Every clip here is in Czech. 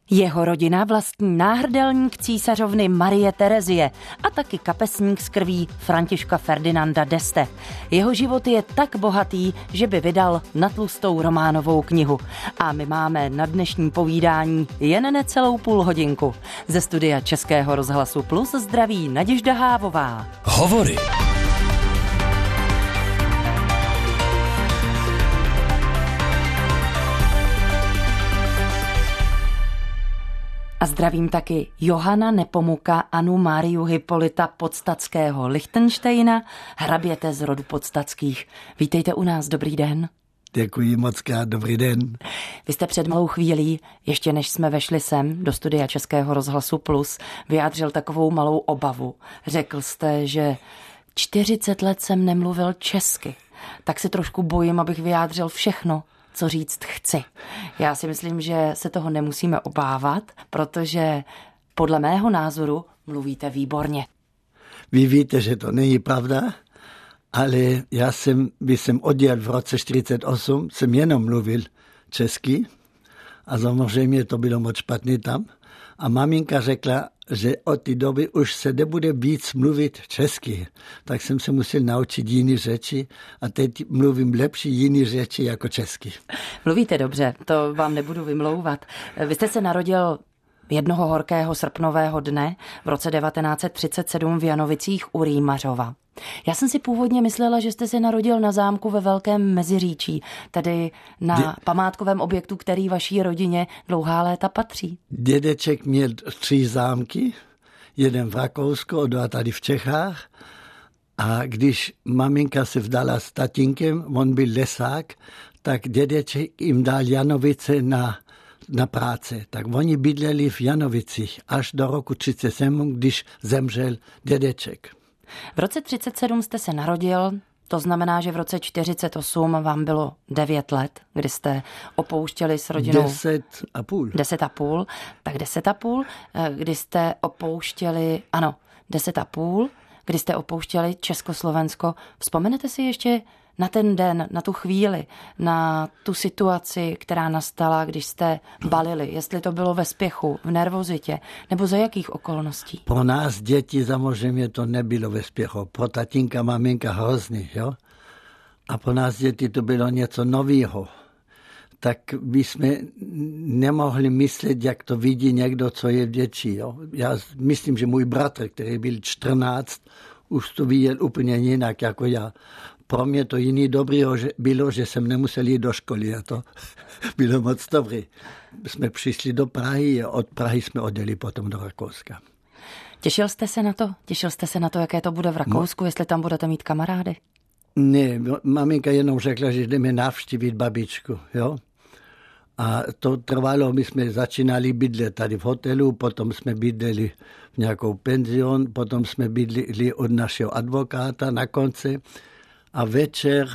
Jeho rodina vlastní náhrdelník císařovny Marie Terezie a taky kapesník z krví Františka Ferdinanda d'Este. Jeho život je tak bohatý, že by vydal natlustou románovou knihu. A my máme na dnešní povídání jen necelou půl hodinku. Ze studia Českého rozhlasu Plus zdraví Naděžda Hávová. Hovory. A zdravím taky Johana Nepomuka, Anu Máriu Hypolita Podstatského Lichtenštejna, hraběte z rodu Podstatských. Vítejte u nás, dobrý den. Děkuji moc krát, dobrý den. Vy jste před malou chvílí, ještě než jsme vešli sem do studia Českého rozhlasu Plus, vyjádřil takovou malou obavu. Řekl jste, že 40 let jsem nemluvil česky, tak se trošku bojím, abych vyjádřil všechno, co říct chci. Já si myslím, že se toho nemusíme obávat, protože podle mého názoru mluvíte výborně. Vy víte, že to není pravda, ale když jsem odjel v roce 1948, jsem jenom mluvil česky a samozřejmě to bylo moc špatně tam. A maminka řekla, že od té doby už se nebude víc mluvit česky. Tak jsem se musel naučit jiné řeči a teď mluvím lepší jiné řeči jako česky. Mluvíte dobře, to vám nebudu vymlouvat. Vy jste se narodil jednoho horkého srpnového dne v roce 1937 v Janovicích u Rýmařova. Já jsem si původně myslela, že jste se narodil na zámku ve Velkém Meziříčí, tedy na památkovém objektu, který vaší rodině dlouhá léta patří. Dědeček měl 3 zámky, jeden v Rakousku, dva tady v Čechách. A když maminka se vdala s tatínkem, on byl lesák, tak dědeček jim dal Janovice na práce. Tak oni bydleli v Janovicích až do roku 1937, když zemřel dědeček. V roce 1937 jste se narodil, to znamená, že v roce 1948 vám bylo 9 let, kdy jste opouštěli s rodinou... 10,5. 10,5, tak 10,5, kdy jste opouštěli, ano, 10,5, kdy jste opouštěli Československo. Vzpomenete si ještě na ten den, na tu chvíli, na tu situaci, která nastala, když jste balili, jestli to bylo ve spěchu, v nervozitě, nebo za jakých okolností? Pro nás děti samozřejmě to nebylo ve spěchu, pro tatínka, maminka hrozný, jo? A pro nás děti to bylo něco nového. Tak by jsme nemohli myslet, jak to vidí někdo, co je větší. Jo? Já myslím, že můj bratr, který byl 14, už to viděl úplně jinak jako já. Pro mě to jiný dobrý bylo, že jsem nemusel jít do školy a to bylo moc dobré. Jsme přišli do Prahy a od Prahy jsme odjeli potom do Rakouska. Těšil jste se na to? Těšil jste se na to, jaké to bude v Rakousku, jestli tam budete mít kamarády? Ne, maminka jenom řekla, že jdeme navštívit babičku, jo. A to trvalo, my jsme začínali bydlet tady v hotelu, potom jsme bydleli v nějakou penzion, potom jsme bydleli od našeho advokáta na konci. A večer,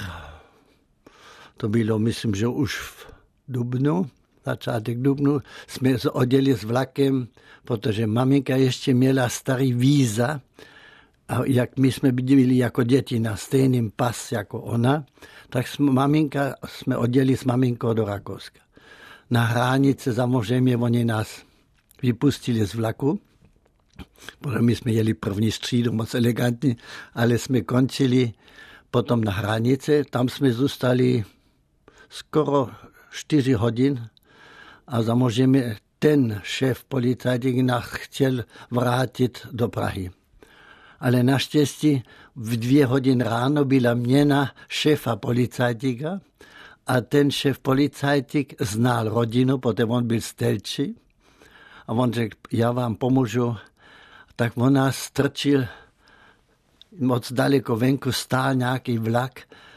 to bylo, myslím, že už v dubnu, začátek dubnu, jsme se odjeli s vlakem, protože maminka ještě měla starý víza, a jak my jsme byli jako děti na stejným pas jako ona, tak jsme odjeli s maminkou do Rakouska. Na hranici samozřejmě oni nás vypustili z vlaku, protože my jsme jeli první střídu, moc elegantní, ale jsme končili potom na hranici, tam jsme zůstali skoro 4 hodin a samozřejmě ten šéf policajty nás chtěl vrátit do Prahy. Ale naštěstí v 2 hodiny ráno byla měna šéfa policajtika a ten šéf policajtik znal rodinu, potom on byl z Telči a on řekl, já vám pomůžu. Tak on nás strčil moc daleko venku, stál nějaký vlak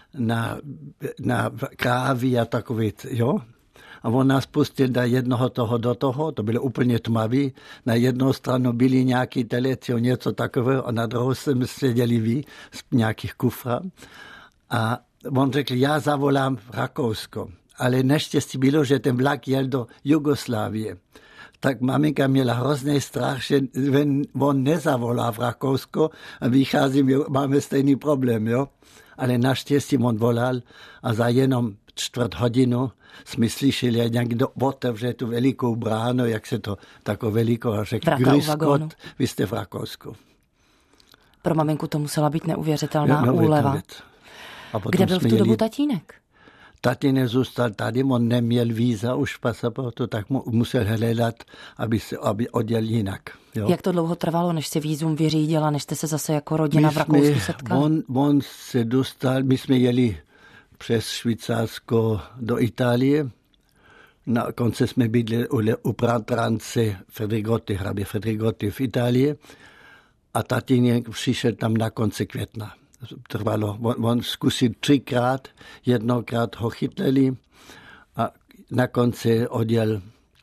na Krávy a takový, jo. A on nás pustil do jednoho do toho, to bylo úplně tmavý. Na jednou stranu byli nějaký teleci, něco takového a na druhou jsme seděli vy z nějakých kufra. A on řekl, já zavolám Rakousko. Ale neštěstí bylo, že ten vlak jel do Jugoslávie. Tak maminka měla hrozný strach, že on nezavolá v Rakousko a vycházím, máme stejný problém, jo. Ale naštěstí on volal a za jenom čtvrt hodinu jsme slyšeli, jak někdo otevře tu velikou bránu, jak se to tako veliko, a řekl, Gryskot, vy jste v Rakousku. Pro maminku to musela být neuvěřitelná úleva. Kde byl v tu dobu tatínek? Tatínek zůstal tady, on neměl víza už v pasaportu, tak musel hledat, aby odjel jinak. Jo. Jak to dlouho trvalo, než si vízum vyřídila, než jste se zase jako rodina v Rakousku setkali? On se dostal, my jsme jeli přes Švýcarsko do Itálie. Na konci jsme bydli u bratrance hrabě Fedrigotti v Itálii a tatínek přišel tam na konci května. Trvalo, on zkusil 3krát, jednokrát ho chytli a na konci odjel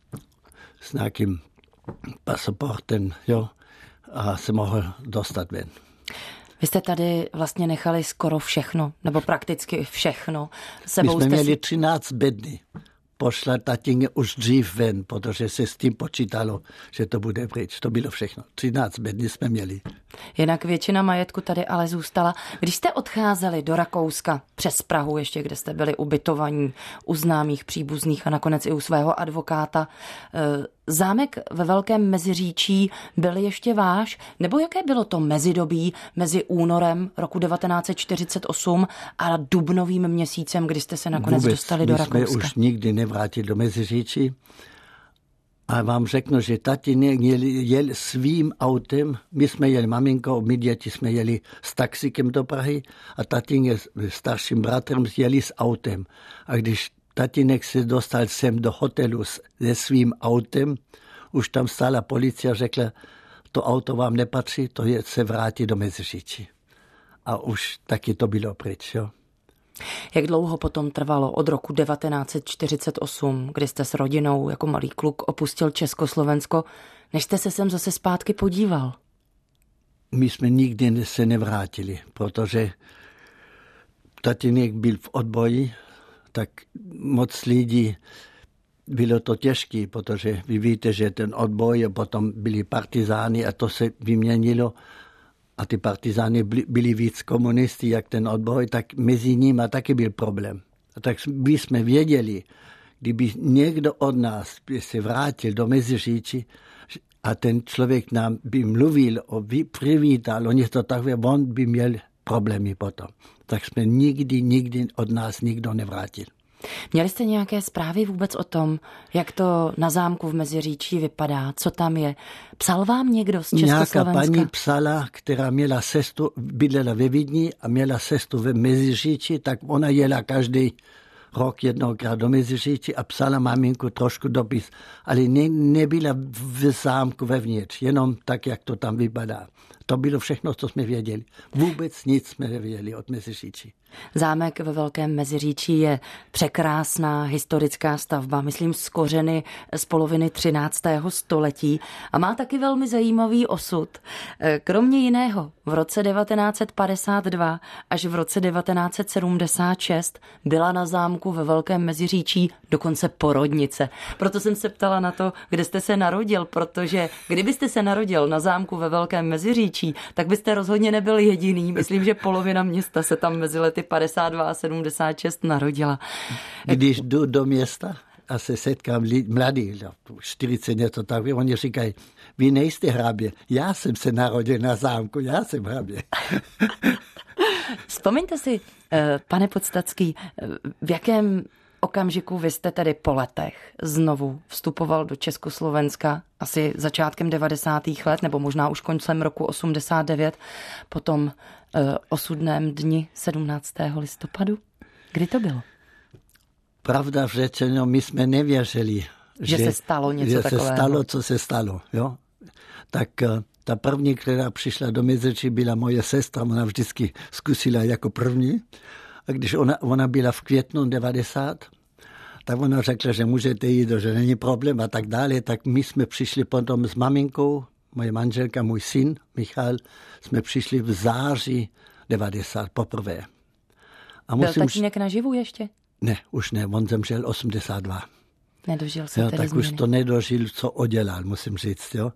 s nějakým pasaportem, jo, a se mohl dostat ven. Vy jste tady vlastně nechali skoro všechno, nebo prakticky všechno. My jsme měli 13 bedny. Pošla tatínek už dřív ven, protože se s tím počítalo, že to bude pryč. To bylo všechno. 13 bedny jsme měli. Jinak většina majetku tady ale zůstala. Když jste odcházeli do Rakouska přes Prahu, ještě kde jste byli ubytovaní u známých příbuzných a nakonec i u svého advokáta, zámek ve Velkém Meziříčí byl ještě váš? Nebo jaké bylo to mezidobí mezi únorem roku 1948 a dubnovým měsícem, kdy jste se nakonec dostali do Rakouska? My jsme už nikdy nevrátili do Meziříčí. A vám řeknu, že tatínek jel svým autem, my jsme jeli maminkou, my děti jsme jeli s taxikem do Prahy a tatínek s starším bratrem jeli s autem. A když tatínek se dostal sem do hotelu se svým autem, už tam stála policie, řekla, to auto vám nepatří, to se vrátí do Meziříčí. A už taky to bylo pryč, jo. Jak dlouho potom trvalo od roku 1948, kdy jste s rodinou jako malý kluk opustil Československo, než jste se sem zase zpátky podíval? My jsme nikdy se nevrátili, protože tatínek byl v odboji, tak moc lidí bylo to těžké, protože vy víte, že ten odboj a potom byli partizáni a to se vyměnilo. A ty partizány byli víc komunisti, jak ten odboj, tak mezi nimi taky byl problém. A tak my jsme věděli, kdyby někdo od nás by se vrátil do Meziříčí a ten člověk nám by mluvil, přivítal, on je to takové, on by měl problémy potom. Tak jsme nikdy od nás nikdo nevrátil. Měli jste nějaké zprávy vůbec o tom, jak to na zámku v Meziříčí vypadá, co tam je? Psal vám někdo z Československa? Nějaká paní psala, která měla cestu, bydlela ve Vídni a měla cestu ve Meziříčí, tak ona jela každý rok jednokrát do Meziříčí a psala maminku trošku dopis, ale nebyla v zámku vevnitř, jenom tak, jak to tam vypadá. To bylo všechno, co jsme věděli. Vůbec nic jsme nevěděli od Meziříčí. Zámek ve Velkém Meziříčí je překrásná historická stavba, myslím z kořeny z poloviny 13. století a má taky velmi zajímavý osud. Kromě jiného v roce 1952 až v roce 1976 byla na zámku ve Velkém Meziříčí dokonce porodnice. Proto jsem se ptala na to, kde jste se narodil, protože kdybyste se narodil na zámku ve Velkém Meziříčí, tak byste rozhodně nebyl jediný. Myslím, že polovina města se tam mezi lety 52 a 76 narodila. Když jdu do města a se setkám mladí, 40 něco tak, oni říkají, vy nejste hrabě, já jsem se narodil na zámku, já jsem hrabě. Vzpomeňte si, pane Podstatský, v jakém okamžiku vy jste tedy po letech znovu vstupoval do Československa, asi začátkem 90. let, nebo možná už koncem roku 89, potom osudném dni 17. listopadu? Kdy to bylo? Pravda řečeno, my jsme nevěřili, že se stalo něco takového. Že se stalo, co se stalo. Jo? Tak ta první, která přišla do Meziříčí, byla moje sestra, ona vždycky zkusila jako první. A když ona byla v květnu 90, tak ona řekla, že můžete jít, že není problém a tak dále. Tak my jsme přišli potom s maminkou, moje manželka, můj syn Michal, jsme přišli v září 90 poprvé. A byl tatínek naživu ještě? Ne, už ne, on zemřel 82. Nedožil se tedy tak změny. Už to nedožil, co udělal, musím říct. Jo.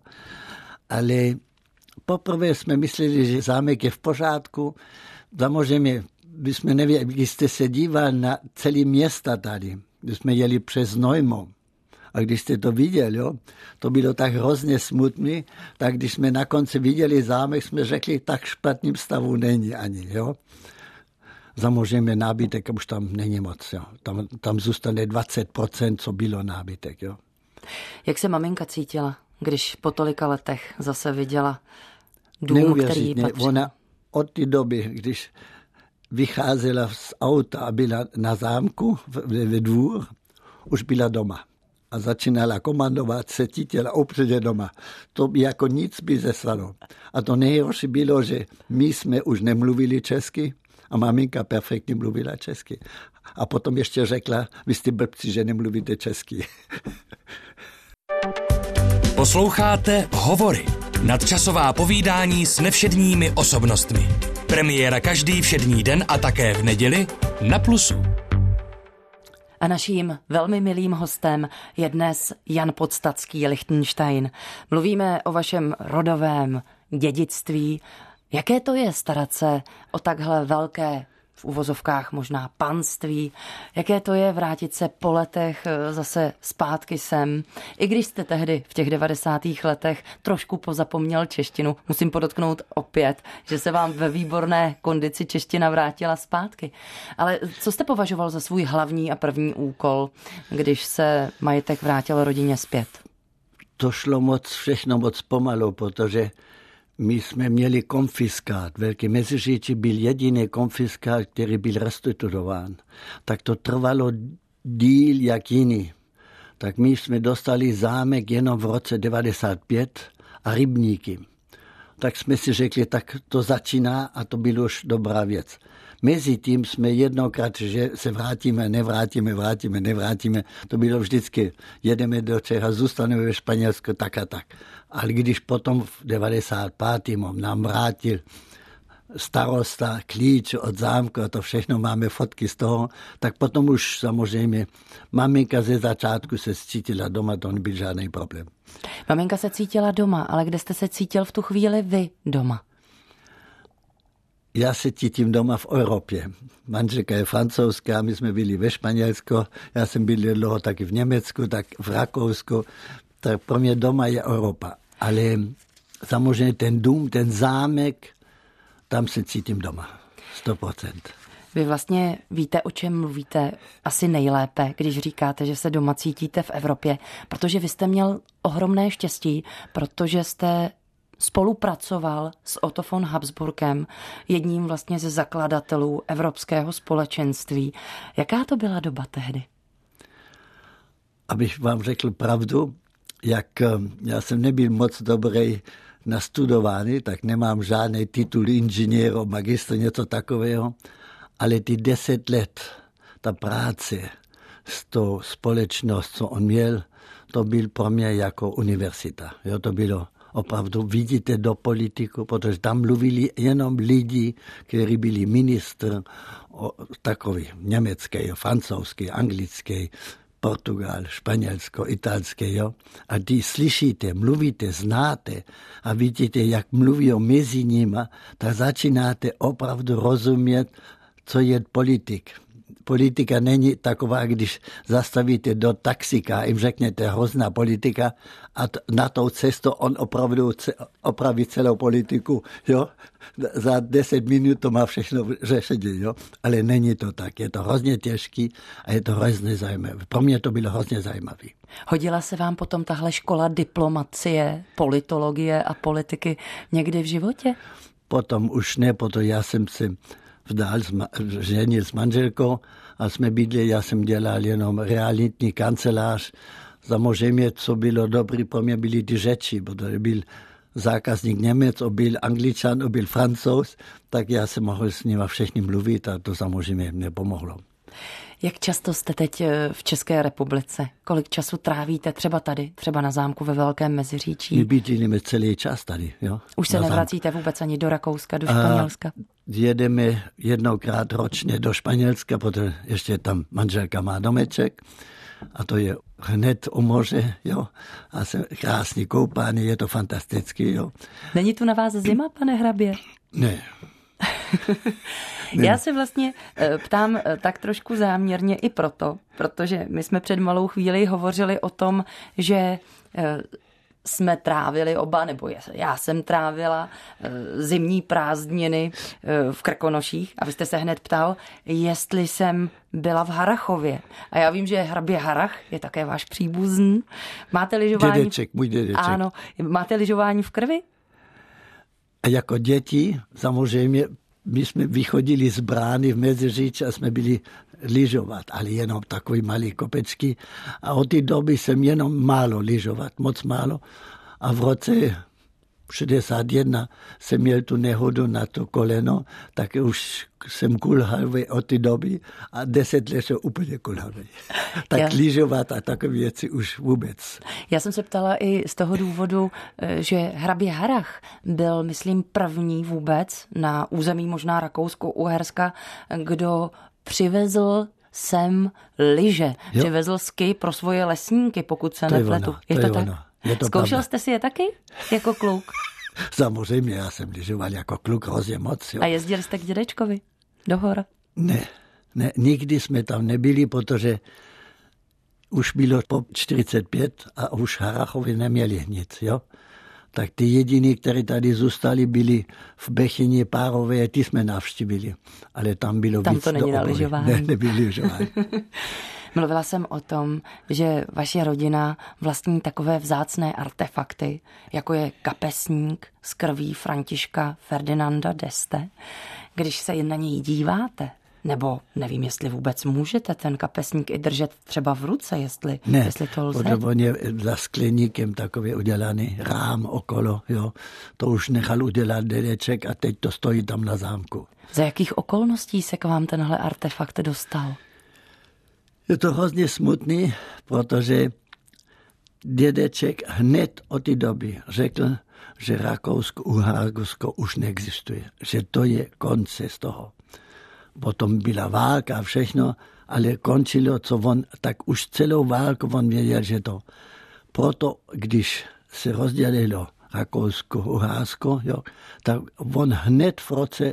Ale poprvé jsme mysleli, že zámek je v pořádku. Samozřejmě vy jsme nevěděli, když jste se díval na celé města tady, když jsme jeli přes Neumo, a když jste to viděli, jo, to bylo tak hrozně smutné, tak když jsme na konci viděli zámek, jsme řekli, tak špatným stavu není ani, jo. Samozřejmě nábytek už tam není moc, jo. Tam zůstane 20%, co bylo nábytek, jo. Jak se maminka cítila, když po tolika letech zase viděla dům, který patří? Ona od té doby, když vycházela z auta a byla na zámku ve dvůr, už byla doma. A začínala komandovat, se cítila úplně doma. To by jako nic by se stalo. A to nejhorší bylo, že my jsme už nemluvili česky a maminka perfektně mluvila česky. A potom ještě řekla, vy jste blbci, že nemluvíte česky. Posloucháte Hovory. Nadčasová povídání s nevšedními osobnostmi. Premiéra každý všední den a také v neděli na Plusu. A naším velmi milým hostem je dnes Jan Podstatský, Lichtenstein. Mluvíme o vašem rodovém dědictví. Jaké to je starat se o takhle velké, v uvozovkách možná panství? Jaké to je vrátit se po letech zase zpátky sem? I když jste tehdy v těch 90. letech trošku pozapomněl češtinu, musím podotknout opět, že se vám ve výborné kondici čeština vrátila zpátky. Ale co jste považoval za svůj hlavní a první úkol, když se majetek vrátil rodině zpět? To šlo všechno moc pomalu, protože my jsme měli konfiskát. Velký Meziříčí byl jediný konfiskát, který byl restituován. Tak to trvalo díl jak jiný. Tak my jsme dostali zámek jenom v roce 95 a rybníky. Tak jsme si řekli, tak to začíná a to bylo už dobrá věc. Mezitím jsme jednokrát, že se vrátíme, nevrátíme. To bylo vždycky, jedeme do Čech a zůstaneme ve Španělsku, tak a tak. Ale když potom v 95. nám vrátil starosta klíč od zámku a to všechno, máme fotky z toho, tak potom už samozřejmě maminka ze začátku se cítila doma, to nebyl žádný problém. Maminka se cítila doma, ale kde jste se cítil v tu chvíli vy doma? Já se cítím doma v Evropě. Manželka je francouzská, my jsme byli ve Španělsku, já jsem byl dlouho taky v Německu, tak v Rakousku. Tak pro mě doma je Evropa. Ale samozřejmě ten dům, ten zámek, tam se cítím doma. 100%. Vy vlastně víte, o čem mluvíte asi nejlépe, když říkáte, že se doma cítíte v Evropě, protože vy jste měl ohromné štěstí, protože jste spolupracoval s Otto von Habsburgem, jedním vlastně ze zakladatelů Evropského společenství. Jaká to byla doba tehdy? Abych vám řekl pravdu, já jsem nebyl moc dobrý nastudovaný, tak nemám žádný titul inženýra, magistr, něco takového, ale ty 10 let, ta práce s tou společnost, co on měl, to byl pro mě jako univerzita. Jo, to bylo opravdu, vidíte do politiku, protože tam mluvili jenom lidi, kteří byli ministr, takový německý, francouzský, anglický, Portugal, Španělsko, italské, jo. A ty slyšíte, mluvíte, znáte a vidíte, jak mluví mezi nimi, tak začínáte opravdu rozumět, co je politik. Politika není taková, když zastavíte do taxika a jim řeknete hrozná politika a na tou cestu on opravdu opraví celou politiku, jo. Za 10 minut to má všechno řešení, jo. Ale není to tak, je to hrozně těžký a je to hrozně zajímavé. Pro mě to bylo hrozně zajímavé. Hodila se vám potom tahle škola diplomacie, politologie a politiky někdy v životě? Potom už ne, protože já jsem se vdal, ženil s manželkou a jsme bydli, já jsem dělal jenom realitní kancelář. Samozřejmě, co bylo dobré pro mě, byly ty řeči, protože byl zákazník Němec, byl Angličan, byl Francouz, tak já jsem mohl s nimi všechny mluvit a to samozřejmě mě pomohlo. Jak často jste teď v České republice? Kolik času trávíte třeba tady, třeba na zámku ve Velkém Meziříčí? My bydlíme celý čas tady. Jo? Už se nevracíte vůbec ani do Rakouska, do Španělska? Jedeme jednokrát ročně do Španělska, protože ještě tam manželka má domeček a to je hned u moře, jo. A jsem krásný koupání, je to fantastický, jo. Není tu na vás zima, pane hrabě? Ne. Já se vlastně ptám tak trošku záměrně i proto, protože my jsme před malou chvíli hovořili o tom, že jsme trávili oba, nebo já jsem trávila zimní prázdniny v Krkonoších a vy jste se hned ptal, jestli jsem byla v Harrachově. A já vím, že hrabě Harrach je také váš příbuzný. Máte lyžování... Dědeček, můj dědeček. Ano. Máte lyžování v krvi? A jako děti, samozřejmě, my jsme vychodili z brány v Meziříči a jsme byli lyžovat, ale jenom takový malý kopečky. A od té doby jsem jenom málo lyžovat, moc málo. A v roce 61 jsem měl tu nehodu na to koleno, tak už jsem kulhavý od té doby a 10 let jsem úplně kulhavý. Tak lyžovat a takové věci už vůbec. Já jsem se ptala i z toho důvodu, že hrabě Harrach byl, myslím, první vůbec na území možná Rakousko-Uherska, kdo přivezl sem lyže. Jo. Přivezl ski pro svoje lesníky, pokud se nepletu. Je to tak? Zkoušel jste si je taky jako kluk? Samozřejmě, já jsem lyžoval jako kluk hrozně moc. Jo. A jezdili jste k dědečkovi do hor? Ne, nikdy jsme tam nebyli, protože už bylo po 45 a už Harrachovi neměli nic, jo. Tak ty jediní, kteří tady zůstali, byli v Bechyni, Párové, ty jsme navštívili. Ale tam bylo tam víc to není na lyžování. Ne, nebylo lyžování. Mluvila jsem o tom, že vaše rodina vlastní takové vzácné artefakty, jako je kapesník z krví Františka Ferdinanda d'Este. Když se na něj díváte, nebo nevím, jestli vůbec můžete ten kapesník i držet třeba v ruce, jestli to lze. Ne, on je za skleníkem takový udělaný rám okolo, jo. To už nechal udělat dědeček a teď to stojí tam na zámku. Za jakých okolností se k vám tenhle artefakt dostal? Je to hrozně smutný, protože dědeček hned od té doby řekl, že Rakousko-Uhersko už neexistuje, že to je konce z toho. Potom byla válka a všechno, ale končilo, co on, tak už celou válku on věděl, že to. Proto, když se rozdělilo Rakousko-Uhersko, tak on hned v roce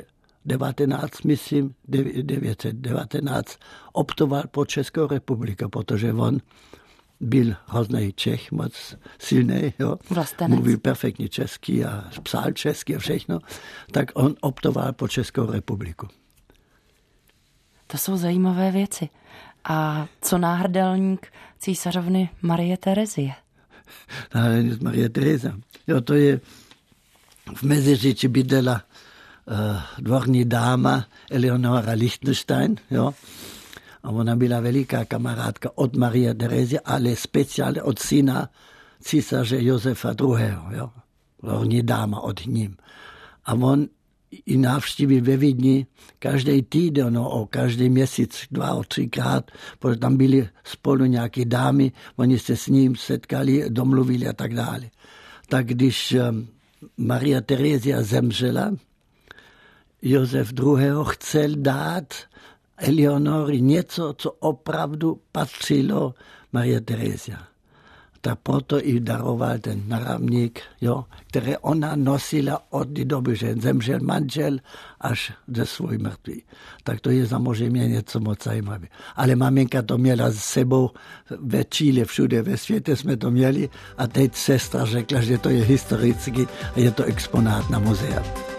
1919 optoval po Českou republiku, protože on byl hrozný Čech, moc silný, jo. Mluvil perfektně česky a psal česky a všechno, tak on optoval po Českou republiku. To jsou zajímavé věci. A co náhrdelník císařovny Marie Terezie? Náhrdelník Marie Terezie. Jo, to je v Meziříči bydlela dvorní dáma Eleonora Lichtenstein, jo. A ona byla veliká kamarádka od Marie Terezie, ale speciálně od syna císaře Josefa II, jo. Dvorní dáma od ním. A on i návštěví ve Vídni každý týden, každý měsíc 2-3krát, protože tam byly spolu nějaké dámy, oni se s ním setkali, domluvili a tak dále. Tak když Maria Terezia zemřela, Josef II. Chcel dát Eleonory něco, co opravdu patřilo Maria Terezia. Tak proto i daroval ten naramník, jo, který ona nosila od té doby, že zemřel manžel až ze svůj mrtvý. Tak to je samozřejmě něco moc zajímavé. Ale maminka to měla s sebou ve Chile, všude ve světě jsme to měli a teď sestra řekla, že to je historický a je to exponát na muzea.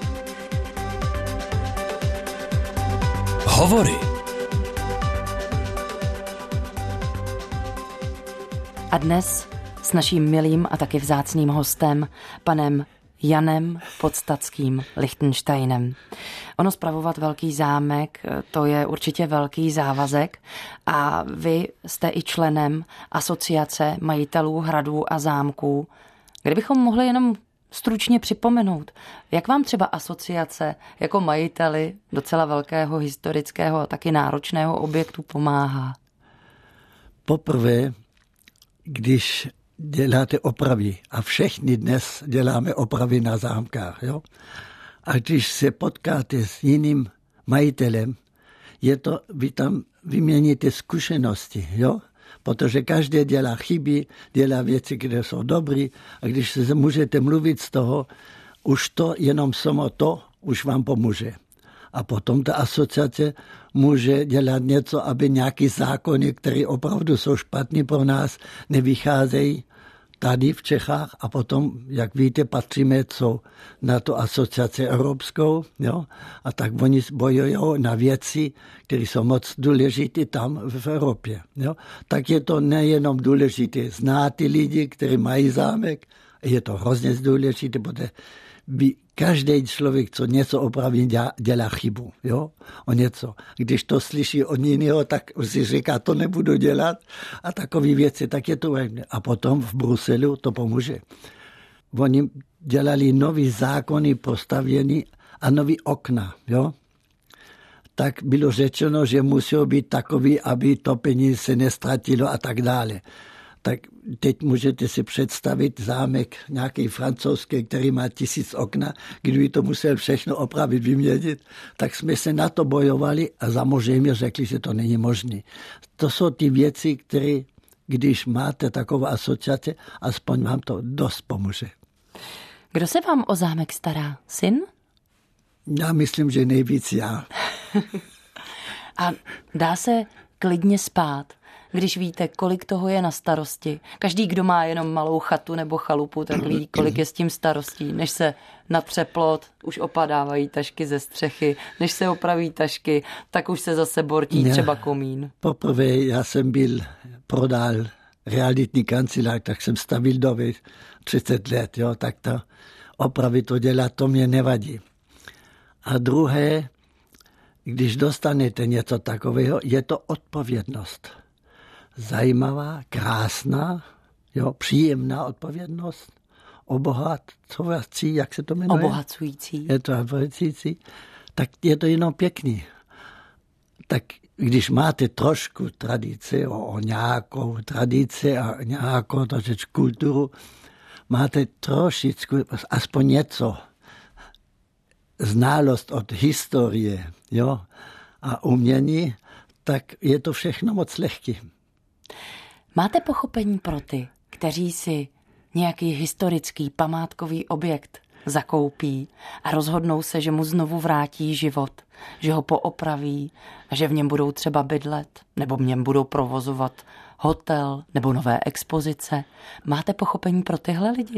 Hovory. A dnes s naším milým a taky vzácným hostem, panem Janem Podstatským Lichtensteinem. Ono spravovat velký zámek, to je určitě velký závazek a vy jste i členem asociace majitelů hradů a zámků. Kdybychom mohli jenom stručně připomenout, jak vám třeba asociace jako majiteli docela velkého historického a taky náročného objektu pomáhá? Poprvé, když děláte opravy, a všichni dnes děláme opravy na zámkách, jo? A když se potkáte s jiným majitelem, je to, vy tam vyměníte zkušenosti, jo? Protože každý dělá chyby, dělá věci, které jsou dobré, a když se můžete mluvit z toho, už to jenom samo to už vám pomůže. A potom ta asociace může dělat něco, aby nějaký zákony, které opravdu jsou špatný pro nás, nevycházejí tady v Čechách. A potom, jak víte, patříme na tu asociaci evropskou, jo? A tak oni bojují na věci, které jsou moc důležité tam v Evropě. Jo? Tak je to nejenom důležité znát ty lidi, kteří mají zámek, je to hrozně důležité, protože každý člověk, co něco opraví, dělá chybu. Jo? O něco. Když to slyší od jiného, tak si říká, to nebudu dělat. A takové věci, tak je to. A potom v Bruselu to pomůže. Oni dělali nový zákony postavění a nový okna. Jo? Tak bylo řečeno, že musí být takový, aby topení se nestratilo a tak dále. Tak teď můžete si představit zámek nějaký francouzský, který má 1000 okna, kdyby to musel všechno opravit, vyměnit, tak jsme se na to bojovali a samozřejmě řekli, že to není možné. To jsou ty věci, které, když máte takovou asociaci, aspoň vám to dost pomůže. Kdo se vám o zámek stará? Syn? Já myslím, že nejvíc já. A dá se klidně spát, když víte, kolik toho je na starosti. Každý, kdo má jenom malou chatu nebo chalupu, tak ví, kolik je s tím starostí. Než se natře plot, už opadávají tašky ze střechy. Než se opraví tašky, tak už se zase bortí třeba komín. Poprvé já jsem prodal realitní kancelář, tak jsem stavil doby 30 let. Jo, tak to opravit to dělat, to mě nevadí. A druhé, když dostanete něco takového, je to odpovědnost. Zajímavá, krásná, příjemná odpovědnost, obohacující, jak se to jmenuje? Obohacující. Je to obohacující, tak je to jenom pěkný. Tak když máte trošku tradice, o nějakou tradici a nějakou trošičku kulturu, máte trošičku, aspoň něco, znalost od historie, jo, a umění, tak je to všechno moc lehký. Máte pochopení pro ty, kteří si nějaký historický památkový objekt zakoupí a rozhodnou se, že mu znovu vrátí život, že ho poopraví a že v něm budou třeba bydlet nebo v něm budou provozovat hotel nebo nové expozice. Máte pochopení pro tyhle lidi?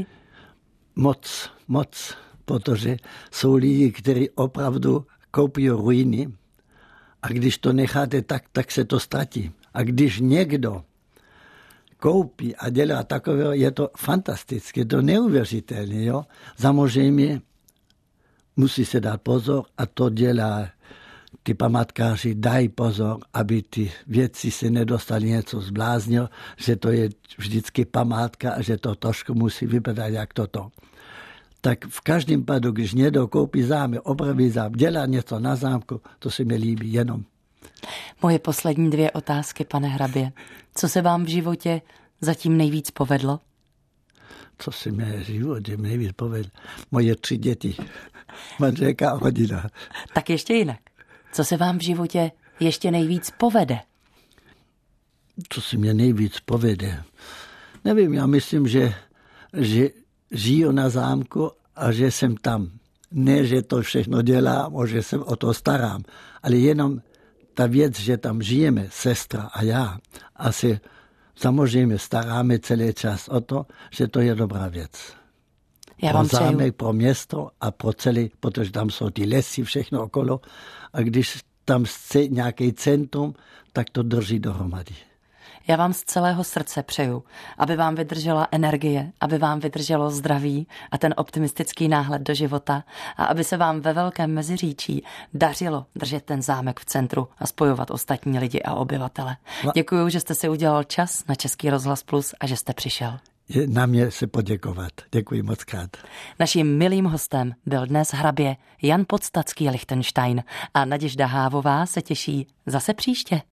Moc, protože jsou lidi, kteří opravdu koupí ruiny a když to necháte tak se to ztratí. A když někdo koupí a dělá takového, je to fantastické, je to neuvěřitelné. Jo? Samozřejmě musí se dát pozor a to dělá ty památkáři, dají pozor, aby ty věci se nedostaly něco zbláznilo, že to je vždycky památka a že to trošku musí vypadat jak toto. Tak v každém pádu, když někdo koupí zámek, opraví zámek, dělá něco na zámku, to se mi líbí jenom. Moje poslední 2 otázky, pane hrabě. Co se vám v životě zatím nejvíc povedlo? Co se mi v životě nejvíc povedlo? Moje 3 děti, manželka a rodina. Tak ještě jinak. Co se vám v životě ještě nejvíc povede? Co se mě nejvíc povede? Nevím, já myslím, že žiju na zámku a že jsem tam. Ne, že to všechno dělám, že se o to starám, ale jenom ta věc, že tam žijeme, sestra a já, a se samozřejmě staráme celý čas o to, že to je dobrá věc. Já vám pro zámek, pro město a pro celý, protože tam jsou ty lesy, všechno okolo. A když tam je nějaký centrum, tak to drží dohromady. Já vám z celého srdce přeju, aby vám vydržela energie, aby vám vydrželo zdraví a ten optimistický náhled do života a aby se vám ve Velkém Meziříčí dařilo držet ten zámek v centru a spojovat ostatní lidi a obyvatele. Děkuju, že jste si udělal čas na Český rozhlas Plus a že jste přišel. Je na mě se poděkovat. Děkuji moc krát. Naším milým hostem byl dnes hrabě Jan Podstatský Lichtenstein a Naděžda Hávová se těší zase příště.